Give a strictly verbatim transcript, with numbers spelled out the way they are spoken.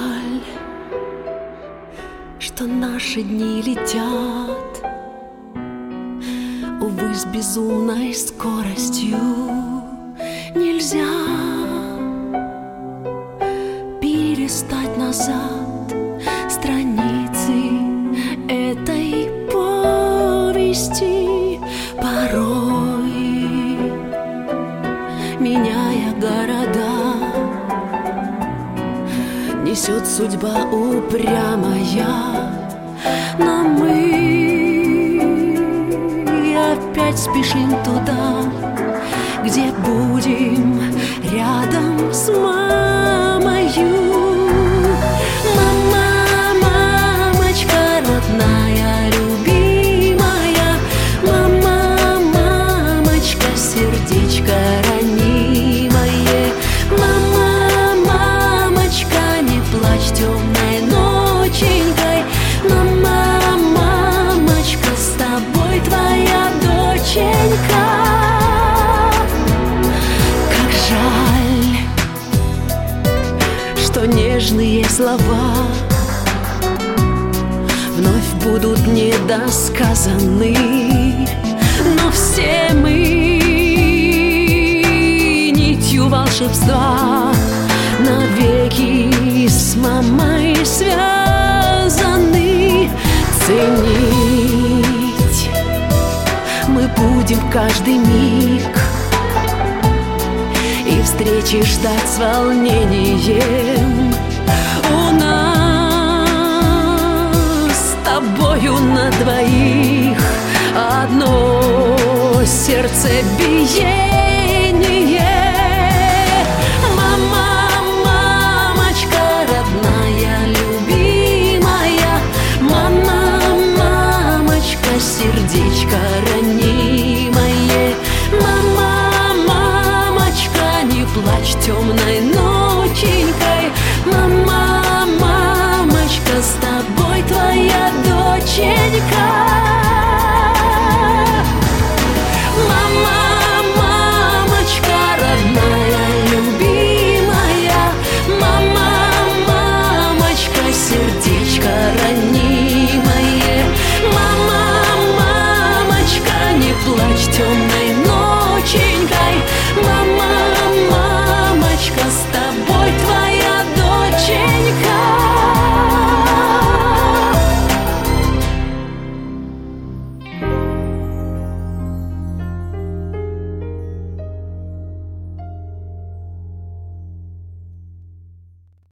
жаль, что наши дни летят, увы, с безумной скоростью. Нельзя перелистать назад страницы этой повести. Порой, меняя города, несет судьба упрямая, но мы опять спешим туда, где будем рядом с мамою. Мама, мамочка родная, любимая, мама, мамочка, сердечко ранимое. Мама, мамочка, не плачь темной ноченькой. Мама, мамочка, с тобой твоя доченька. Как жаль, что нежные слова вновь будут недосказаны, но все мы нитью волшебства навеки с мамой связаны. Ценить мы будем каждый миг и встречи ждать с волнением. У нас с тобою на двоих одно сердце биение.